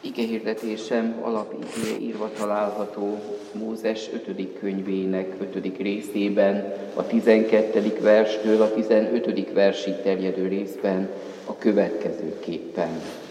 Igehirdetésem alapigéje írva található Mózes 5. könyvének 5. részében, a 12. verstől a 15. versig terjedő részben a következőképpen.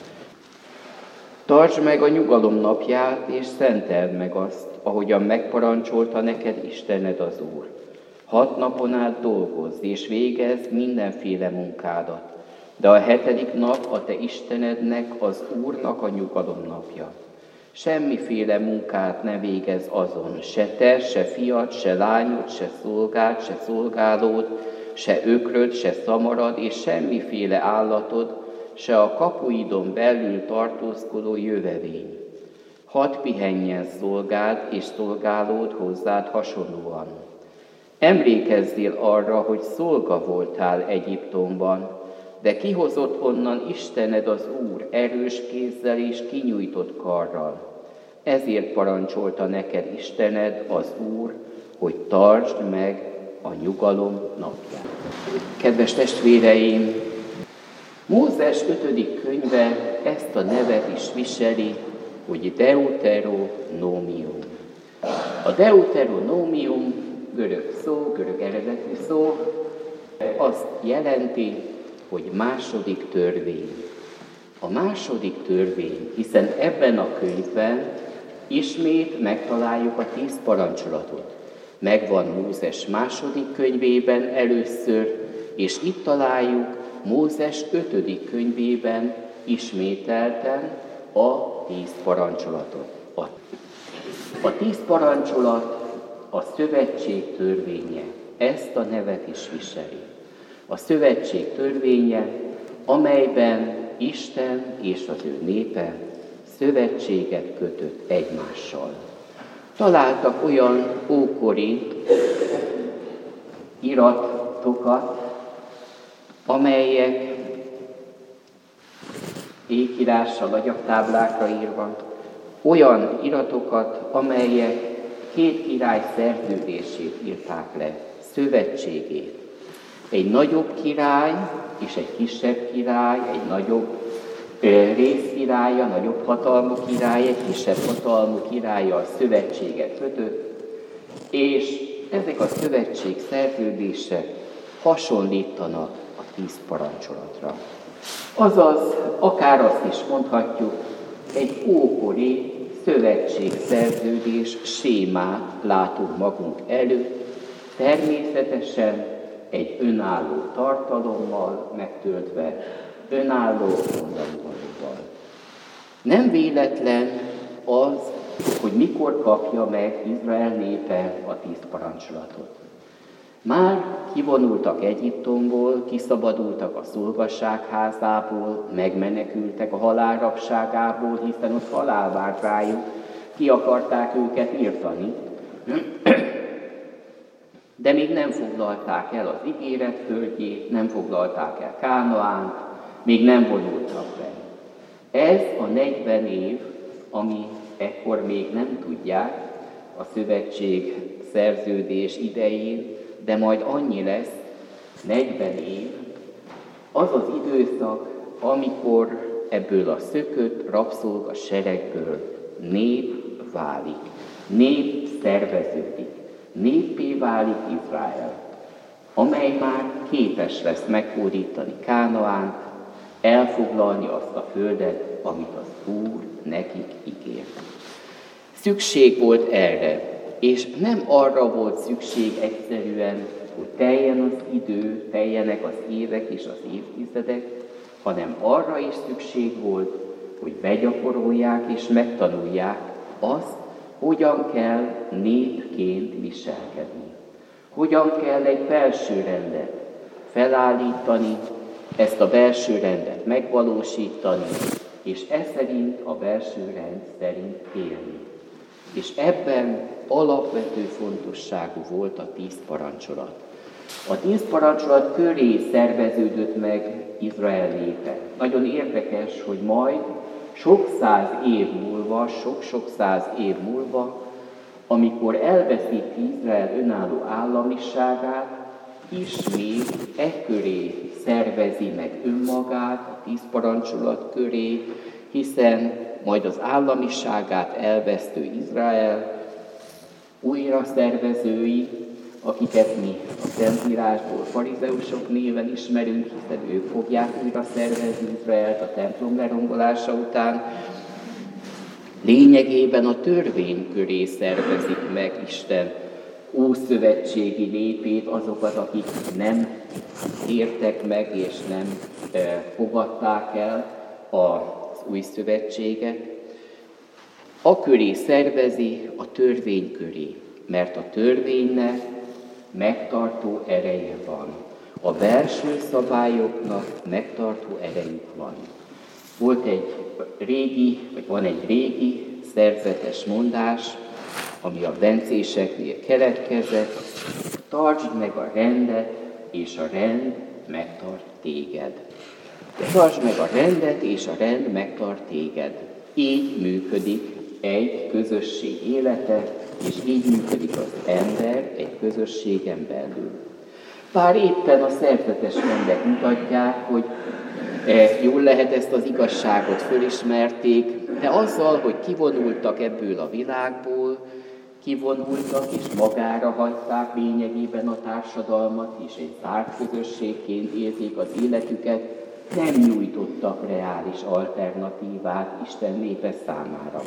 Tartsd meg a nyugalom napját, és szenteld meg azt, ahogyan megparancsolta neked Istened az Úr. 6 napon át dolgozz, és végezd mindenféle munkádat, de a 7. nap a te Istenednek, az Úrnak a nyugalom napja. Semmiféle munkát ne végezz azon, se te, se fiad, se lányod, se szolgád, se szolgálód, se ökröd, se szamarad, és semmiféle állatod, se a kapuidon belül tartózkodó jövevény. Hadd pihenjen szolgád és szolgálód hozzád hasonlóan. Emlékezzél arra, hogy szolga voltál Egyiptomban, de kihozott onnan Istened az Úr erős kézzel és kinyújtott karral. Ezért parancsolta neked Istened az Úr, hogy tartsd meg a nyugalom napját. Kedves testvéreim, Mózes 5. könyve ezt a nevet is viseli, hogy Deuteronómium. A Deuteronómium görög szó, görög eredetű szó, azt jelenti, hogy második törvény. A második törvény, hiszen ebben a könyvben ismét megtaláljuk a 10 parancsolatot. Megvan Mózes 2. könyvében először, és itt találjuk Mózes 5. könyvében ismételten a 10 parancsolatot. A 10 parancsolat a szövetség törvénye, ezt a nevet is viseli. A szövetség törvénye, amelyben Isten és az ő népe szövetséget kötött egymással. Találtak olyan ókori iratokat, amelyek ékírással, agyagtáblákra írva, olyan iratokat, amelyek 2 király szerződését írták le, szövetségét. Egy nagyobb király és egy kisebb király, egy nagyobb részkirálya, nagyobb hatalmú király, egy kisebb hatalmú királya a szövetséget kötött, és ezek a szövetség szerződések hasonlítanak a 10 parancsolatra. Azaz, akár azt is mondhatjuk, egy ókori szövetségszerződés sémát látunk magunk előtt, természetesen egy önálló tartalommal megtöltve, önálló mondanivalóval. Nem véletlen az, hogy mikor kapja meg Izrael népe a 10 parancsolatot. Már kivonultak Egyiptomból, kiszabadultak a szolgasságházából, megmenekültek a halál rabságából, hiszen ott halál várt rájuk, ki akarták őket írtani, de még nem foglalták el az ígéret földjét, nem foglalták el Kánaánt, még nem vonultak be. Ez a 40 év, ami ekkor még nem tudják a szövetség szerződés idején, de majd annyi lesz, 40 év, az az időszak, amikor ebből a szökött rabszolga seregből nép válik, nép szerveződik, néppé válik Izrael, amely már képes lesz meghódítani Kánaánt, elfoglalni azt a földet, amit az Úr nekik ígért. Szükség volt erre, és nem arra volt szükség egyszerűen, hogy teljen az idő, teljenek az évek és az évtizedek, hanem arra is szükség volt, hogy begyakorolják és megtanulják azt, hogyan kell népként viselkedni. Hogyan kell egy belső rendet felállítani, ezt a belső rendet megvalósítani, és ez szerint a belső rend szerint élni. És ebben alapvető fontosságú volt a 10 parancsolat. A 10 parancsolat köré szerveződött meg Izrael népe. Nagyon érdekes, hogy majd sok száz év múlva, sok-sok száz év múlva, amikor elveszíti Izrael önálló államiságát, ismét ekköré szervezi meg önmagát, a 10 parancsolat köré, hiszen majd az államiságát elvesztő Izrael újra szervezői, akiket mi a Szentírásból farizeusok néven ismerünk, hiszen ők fogják újra szervezni Izraelt a templom lerombolása után, lényegében a törvény köré szervezik meg Isten ószövetségi népét, azokat, akik nem értek meg és nem fogadták el az új szövetséget. A köré szervezi, a törvény köré, mert a törvénynek megtartó ereje van. A belső szabályoknak megtartó erejük van. Van egy régi szerzetes mondás, ami a bencéseknél keletkezett: tartsd meg a rendet, és a rend megtart téged. Tartsd meg a rendet, és a rend megtart téged. Így működik egy közösség élete, és így működik az ember egy közösségen belül. Bár éppen a szerzetes rendek mutatják, hogy jól lehet ezt az igazságot fölismerték, de azzal, hogy kivonultak ebből a világból, kivonultak és magára hagyták lényegében a társadalmat, és egy zárt közösségként élték az életüket, nem nyújtottak reális alternatívát Isten népe számára.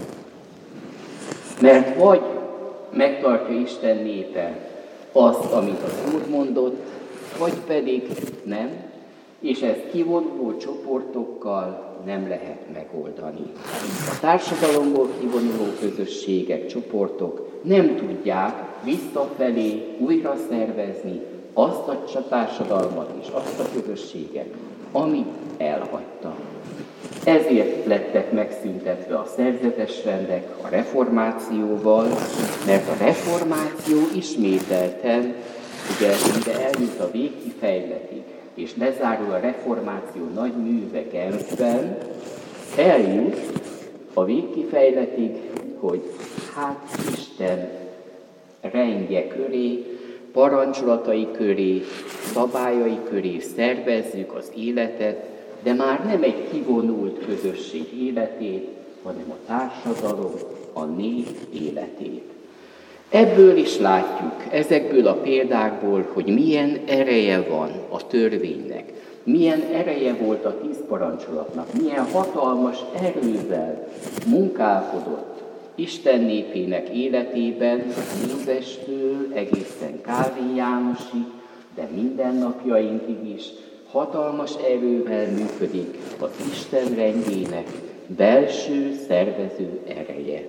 Mert vagy megtartja Isten népe azt, amit az Úr mondott, vagy pedig nem, és ezt kivonuló csoportokkal nem lehet megoldani. A társadalomból kivonuló közösségek, csoportok nem tudják visszafelé újra szervezni azt a társadalmat és azt a közösséget, amit elhagyta. Ezért lettek megszüntetve a szerzetes rendek a reformációval, mert a reformáció ismételten, ugye mire eljut a végkifejletig, és lezárul a reformáció nagy műve Genfben, eljut a végkifejletig, hogy Isten rendje köré, parancsolatai köré, szabályai köré szervezzük az életet, de már nem egy kivonult közösség életét, hanem a társadalom, a nép életét. Ebből is látjuk, ezekből a példákból, hogy milyen ereje van a törvénynek, milyen ereje volt a 10 parancsolatnak, milyen hatalmas erővel munkálkodott Isten népének életében, Mózestől egészen Kálvin Jánosig, de mindennapjainkig is hatalmas erővel működik az Isten rendjének belső szervező ereje.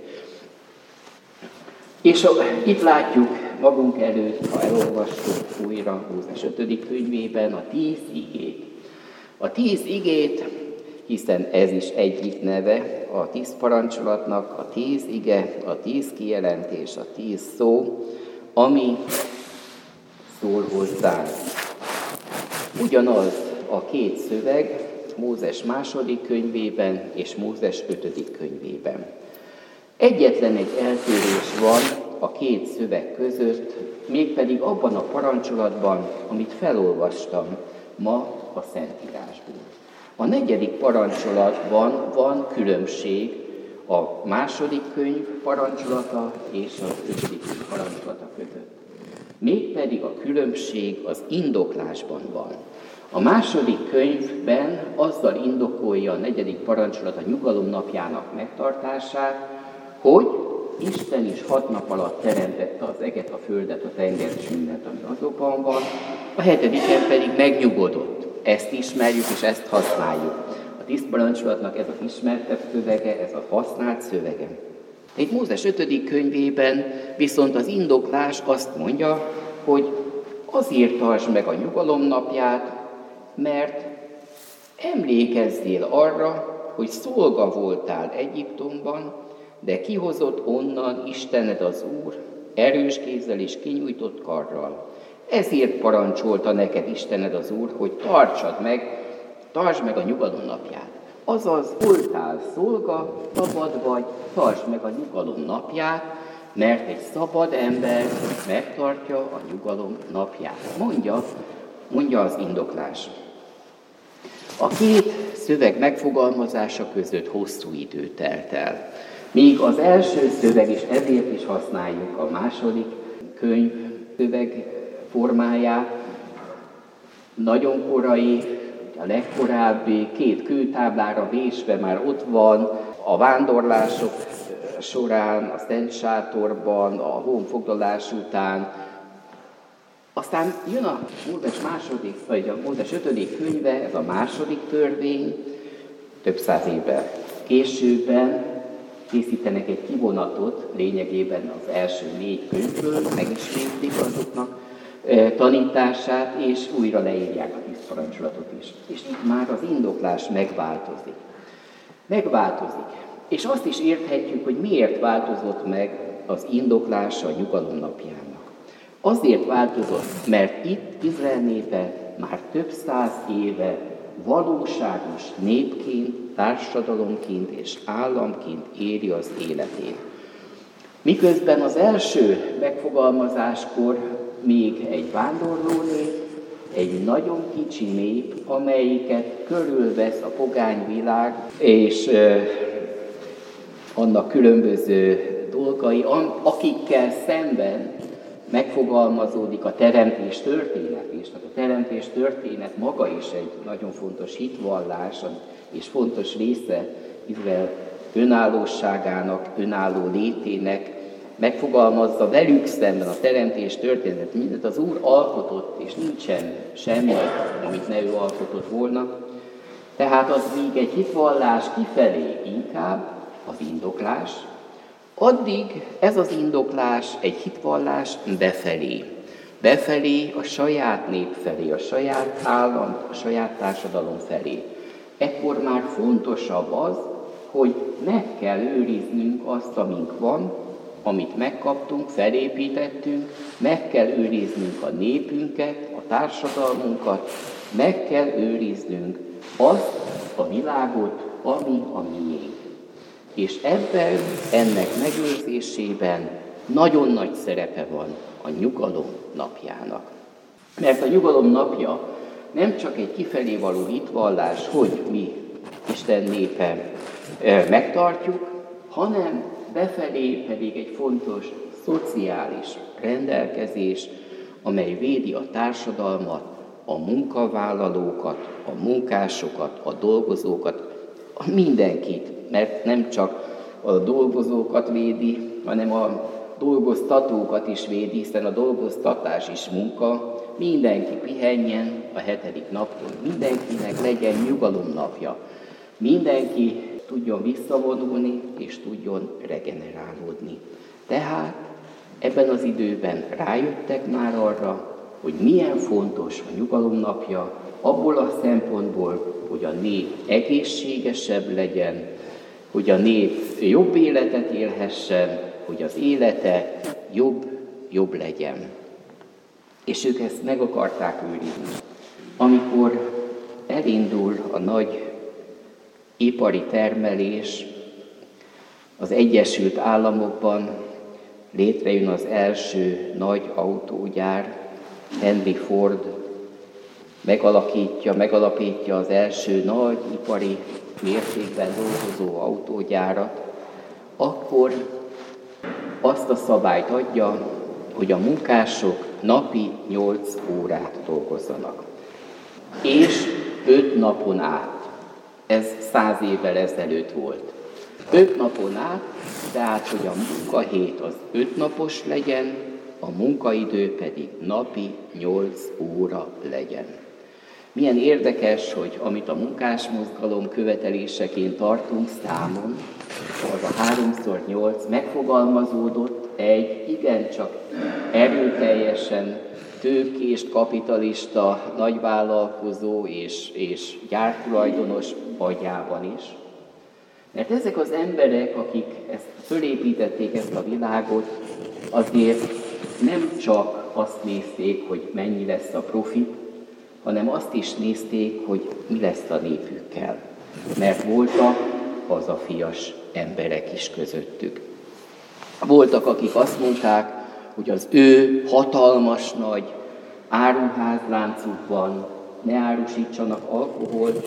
És itt látjuk magunk előtt, ha elolvassuk újra Mózes 5. könyvében a 10 igét. A 10 igét, hiszen ez is egyik neve a 10 parancsolatnak, a 10 ige, a 10 kijelentés, a 10 szó, ami szól hozzánk. Ugyanaz a két szöveg Mózes 2. könyvében és Mózes 5. könyvében. Egyetlen egy eltérés van a két szöveg között, mégpedig abban a parancsolatban, amit felolvastam ma a Szentírásból. A 4. parancsolatban van különbség a 2. könyv parancsolata és az 5. könyv parancsolata között. Mégpedig a különbség az indoklásban van. A 2. könyvben azzal indokolja a 4. parancsolat a nyugalom napjának megtartását, hogy Isten is 6 nap alatt teremtette az eget, a földet, a tengert és mindent, ami azokban van, a 7-en pedig megnyugodott. Ezt ismerjük és ezt használjuk. A 10 parancsolatnak ez az ismertebb szövege, ez a használt szövege. Itt Mózes 5. könyvében viszont az indoklás azt mondja, hogy azért tartsd meg a nyugalom napját, mert emlékezzél arra, hogy szolga voltál Egyiptomban, de kihozott onnan Istened az Úr, erős kézzel és kinyújtott karral. Ezért parancsolta neked Istened az Úr, hogy tartsd meg a nyugalom napját. Azaz, voltál szolga, szabad vagy, tartsd meg a nyugalom napját, mert egy szabad ember megtartja a nyugalom napját. Mondja az indoklás. A két szöveg megfogalmazása között hosszú idő telt el. Míg az első szöveg, és ezért is használjuk a második könyv szöveg formáját, nagyon korai, a legkorábbi, 2 kőtáblára vésve már ott van, a vándorlások során, a Szent Sátorban, a honfoglalás után. Aztán jön a Mózes második, vagy a Mózes 5. könyve, ez a második törvény, több száz évvel későbben készítenek egy kivonatot, lényegében az első 4 könyvből, megismétlik azoknak tanítását, és újra leírják a 10 parancsolatot is. És itt már az indoklás megváltozik. És azt is érthetjük, hogy miért változott meg az indoklása a nyugalom napjának. Azért változott, mert itt Izrael népe már több száz éve valóságos népként, társadalomként és államként éli az életét. Miközben az első megfogalmazáskor még egy vándorló nép, egy nagyon kicsi nép, amelyiket körülvesz a pogány világ, és annak különböző dolgai, akikkel szemben megfogalmazódik a teremtés történet is. Tehát a teremtés történet maga is egy nagyon fontos hitvallás, és fontos része Izrael önállóságának, önálló létének, megfogalmazza velük szemben a teremtés történetet, mindent az Úr alkotott, és nincsen semmi, amit ne ő alkotott volna. Tehát az még egy hitvallás kifelé inkább az indoklás, addig ez az indoklás egy hitvallás befelé. Befelé a saját nép felé, a saját állam, a saját társadalom felé. Ekkor már fontosabb az, hogy meg kell őriznünk azt, amink van, amit megkaptunk, felépítettünk, meg kell őriznünk a népünket, a társadalmunkat, meg kell őriznünk azt a világot, ami a miénk. És ebben, ennek megőrzésében nagyon nagy szerepe van a nyugalom napjának. Mert a nyugalom napja nem csak egy kifelé való hitvallás, hogy mi Isten népe megtartjuk, hanem befelé pedig egy fontos szociális rendelkezés, amely védi a társadalmat, a munkavállalókat, a munkásokat, a dolgozókat, mindenkit, mert nem csak a dolgozókat védi, hanem a dolgoztatókat is védi, hiszen a dolgoztatás is munka, mindenki pihenjen a 7. napon, mindenkinek legyen nyugalom napja, mindenki tudjon visszavonulni és tudjon regenerálódni. Tehát ebben az időben rájöttek már arra, hogy milyen fontos a nyugalom napja, abból a szempontból, hogy a nép egészségesebb legyen, hogy a nép jobb életet élhessen, hogy az élete jobb legyen. És ők ezt meg akarták őrizni. Amikor elindul a nagy ipari termelés, az Egyesült Államokban létrejön az első nagy autógyár, Henry Ford megalapítja az első nagy ipari mértékben dolgozó autógyárat, akkor azt a szabályt adja, hogy a munkások napi 8 órát dolgozzanak. És 5 napon át. Ez 100 évvel ezelőtt volt. 5 napon át, tehát hogy a munkahét az 5 napos legyen, a munkaidő pedig napi 8 óra legyen. Milyen érdekes, hogy amit a munkásmozgalom követeléseként tartunk számon, az a 3x8 megfogalmazódott egy igencsak erőteljesen tőkés, kapitalista, nagyvállalkozó és gyártulajdonos agyában is. Mert ezek az emberek, akik fölépítették ezt a világot, azért nem csak azt nézték, hogy mennyi lesz a profit, hanem azt is nézték, hogy mi lesz a népükkel. Mert voltak hazafias emberek is közöttük. Voltak, akik azt mondták, hogy az ő hatalmas nagy áruházláncukban ne árusítsanak alkoholt,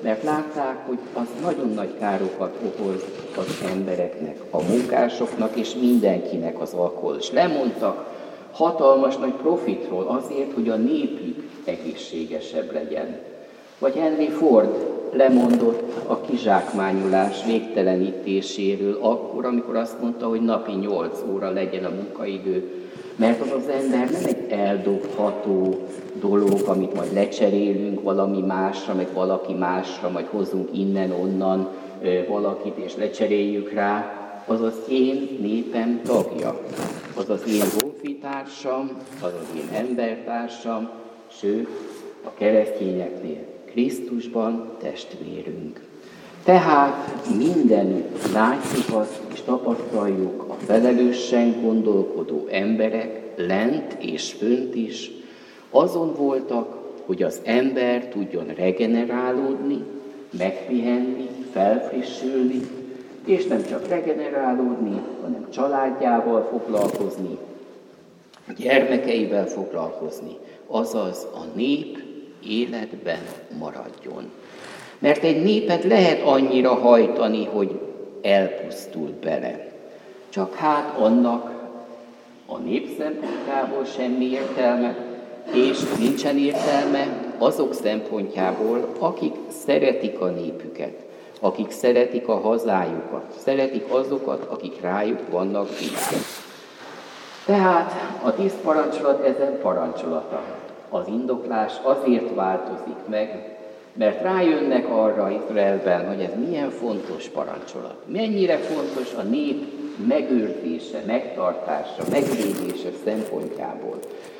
mert látták, hogy az nagyon nagy károkat okoz az embereknek, a munkásoknak és mindenkinek az alkohol. És lemondtak hatalmas nagy profitról azért, hogy a népük egészségesebb legyen. Vagy Henry Ford lemondott a kizsákmányolás végtelenítéséről akkor, amikor azt mondta, hogy napi 8 óra legyen a munkaidő, mert az ember nem egy eldobható dolog, amit majd lecserélünk valami másra, meg valaki másra, majd hozunk innen-onnan valakit és lecseréljük rá, az az én népem tagja, az az én honfitársam, az az én embertársam, sőt, a keresztényeknél Krisztusban testvérünk. Tehát mindenütt látjuk azt, és tapasztaljuk a felelősen gondolkodó emberek lent és fönt is, azon voltak, hogy az ember tudjon regenerálódni, megpihenni, felfrissülni, és nem csak regenerálódni, hanem családjával foglalkozni, gyermekeivel foglalkozni, azaz a nép életben maradjon. Mert egy népet lehet annyira hajtani, hogy elpusztul bele. Csak hát annak a nép szempontjából semmi értelme, és nincsen értelme azok szempontjából, akik szeretik a népüket, akik szeretik a hazájukat, szeretik azokat, akik rájuk vannak bízva. Tehát a 10 parancsolat ezen parancsolata. Az indoklás azért változik meg, mert rájönnek arra Izraelben, hogy ez milyen fontos parancsolat. Mennyire fontos a nép megőrzése, megtartása, megvédése szempontjából.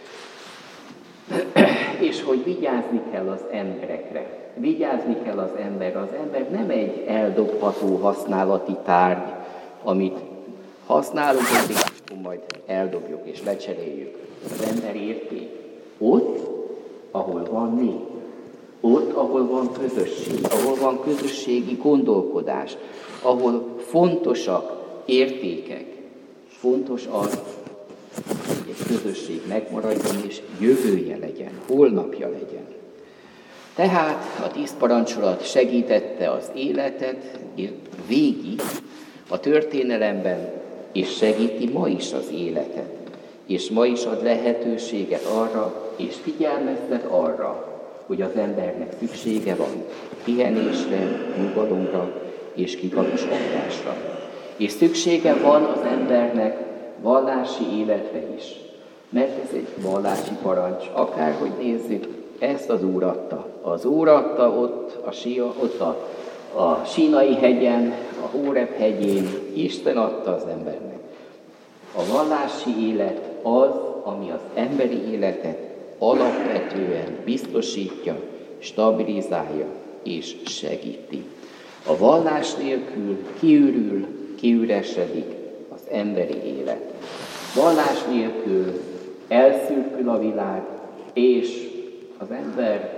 És hogy vigyázni kell az emberekre. Vigyázni kell az ember. Az ember nem egy eldobható használati tárgy, amit használunk, és majd eldobjuk és lecseréljük. Az ember érték. Ott, ahol van nép. Ott, ahol van közösség, ahol van közösségi gondolkodás, ahol fontosak értékek, fontos az, hogy egy közösség megmaradjon és jövője legyen, holnapja legyen. Tehát a 10 parancsolat segítette az életet végig a történelemben, és segíti ma is az életet, és ma is ad lehetőséget arra, és figyelmeztet arra, hogy az embernek szüksége van pihenésre, nyugalomra és kikapcsolódásra. És szüksége van az embernek vallási életre is, mert ez egy vallási parancs. Akárhogy nézzük, ezt az Úr adta. Az Úr adta ott a Sínai hegyen, a Hóreb hegyén, Isten adta az embernek. A vallási élet az, ami az emberi életet alapvetően biztosítja, stabilizálja és segíti. A vallás nélkül kiürül, kiüresedik az emberi élet. Vallás nélkül elszürkül a világ, és az ember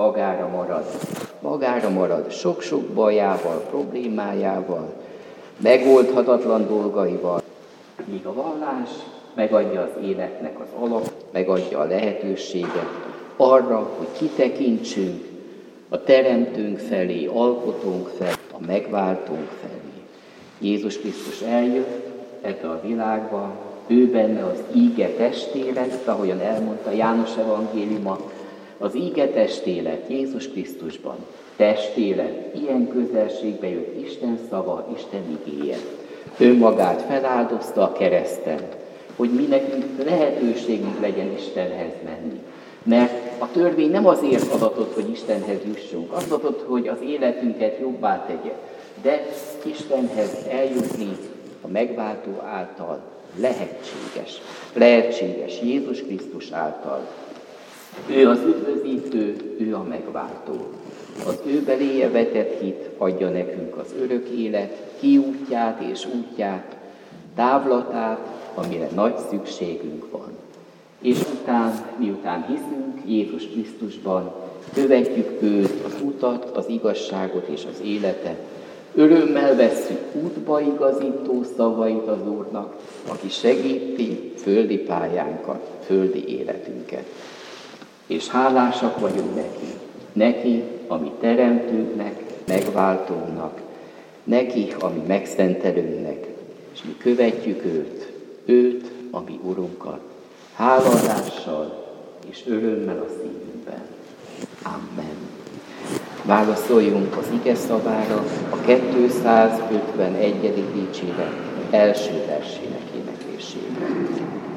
magára marad sok-sok bajával, problémájával, megoldhatatlan dolgaival, míg a vallás megadja az életnek az alap, megadja a lehetőséget arra, hogy kitekintsünk a Teremtőnk felé, Alkotónk felé, a Megváltónk felé. Jézus Krisztus eljött ebbe a világba, ő benne az íge testélet, ahogyan elmondta János evangéliuma, az íge testélet Jézus Krisztusban, testélet, ilyen közelségbe jött Isten szava, Isten igéje. Önmagát feláldozta a kereszten, hogy mi nekünk lehetőségünk legyen Istenhez menni. Mert a törvény nem azért adatott, hogy Istenhez jussunk, az adatott, hogy az életünket jobbá tegye. De Istenhez eljutni a megváltó által lehetséges. Lehetséges Jézus Krisztus által. Ő az üdvözítő, ő a megváltó. Az ő beléje vetett hit adja nekünk az örök élet kiútját és útját, távlatát, amire nagy szükségünk van. És miután hiszünk Jézus Krisztusban, követjük őt, az utat, az igazságot és az életet, örömmel vesszük útba igazító szavait az Úrnak, aki segíti földi pályánkat, földi életünket. És hálásak vagyunk neki, ami teremtőnknek, megváltónak, neki, ami megszentelőnknek, és mi követjük őt, a mi Urunkat, háladással és örömmel a szívünkben. Amen. Válaszoljunk az ige szavára a 251. dicséret első versének éneklésében.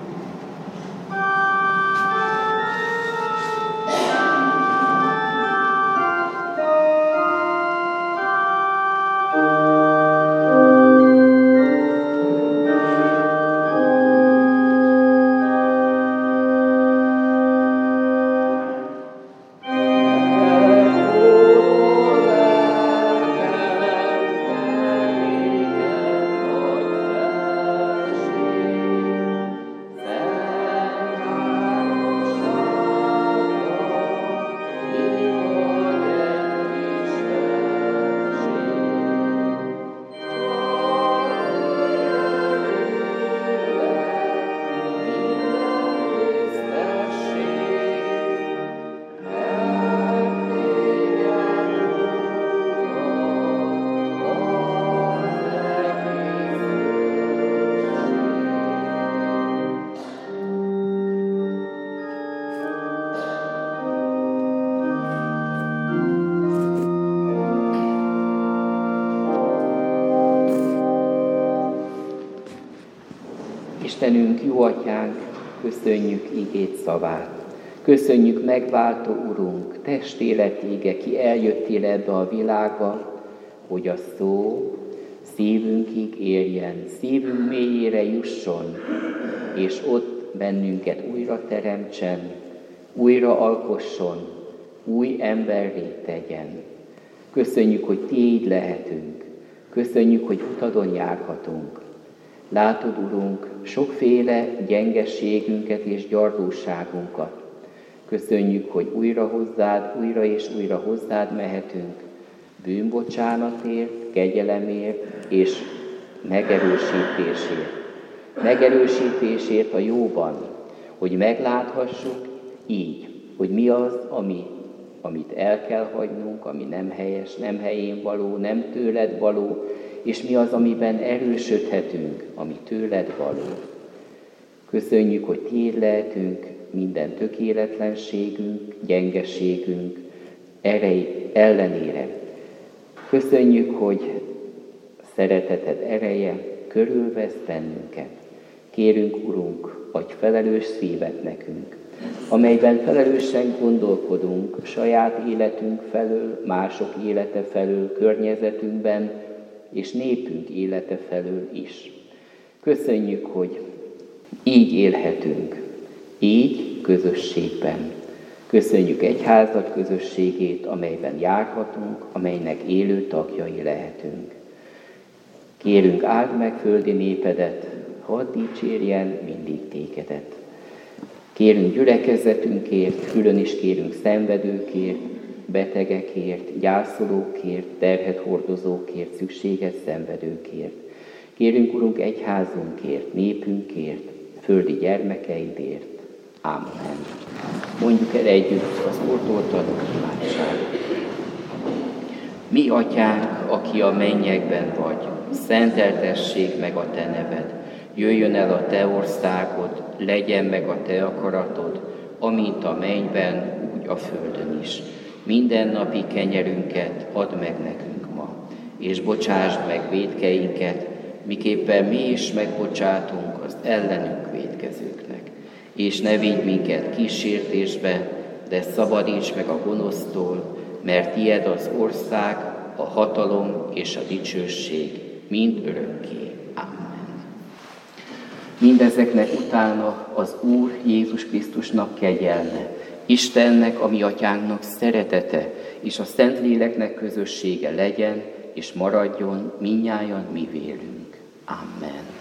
Istenünk, jó Atyánk, köszönjük igét szavát. Köszönjük megváltó Urunk, testélet ége, ki eljöttél ebbe a világba, hogy a szó szívünkig érjen, szívünk mélyére jusson, és ott bennünket újra teremtsen, újra alkosson, új emberré tegyen. Köszönjük, hogy Tiéd lehetünk. Köszönjük, hogy utadon járhatunk. Látod, Urunk, sokféle gyengeségünket és gyarlóságunkat. Köszönjük, hogy újra és újra hozzád mehetünk, bűnbocsánatért, kegyelemért és megerősítésért. Megerősítésért a jóban, hogy megláthassuk így, hogy mi az, amit el kell hagynunk, ami nem helyes, nem helyén való, nem tőled való, és mi az, amiben erősödhetünk, ami tőled való. Köszönjük, hogy Tiéd lehetünk minden tökéletlenségünk, gyengeségünk ellenére. Köszönjük, hogy szereteted ereje körülvesz bennünket. Kérünk, Urunk, adj felelős szívet nekünk, amelyben felelősen gondolkodunk saját életünk felől, mások élete felől, környezetünkben, és népünk élete felől is. Köszönjük, hogy így élhetünk, így közösségben. Köszönjük egyházat közösségét, amelyben járhatunk, amelynek élő tagjai lehetünk. Kérünk, áld meg földi népedet, hadd dicsérjen mindig tégedet. Kérünk gyülekezetünkért, külön is kérünk szenvedőkért, betegekért, gyászolókért, terhet hordozókért, szükséges szenvedőkért. Kérünk, Urunk, egyházunkért, népünkért, földi gyermekeidért. Amen. Mondjuk el együtt az Úrtól tanult imádságot. Mi, Atyánk, aki a mennyekben vagy, szenteltessék meg a Te neved. Jöjjön el a Te országod, legyen meg a Te akaratod, amint a mennyben, úgy a földön is. Mindennapi kenyerünket add meg nekünk ma, és bocsásd meg vétkeinket, miképpen mi is megbocsátunk az ellenünk vétkezőknek. És ne vigy minket kísértésbe, de szabadíts meg a gonosztól, mert tied az ország, a hatalom és a dicsőség mind örökké. Amen. Mindezeknek utána az Úr Jézus Krisztusnak kegyelme, Istennek, a mi Atyánknak szeretete, és a Szentléleknek közössége legyen, és maradjon mindnyájan mi vélünk. Amen.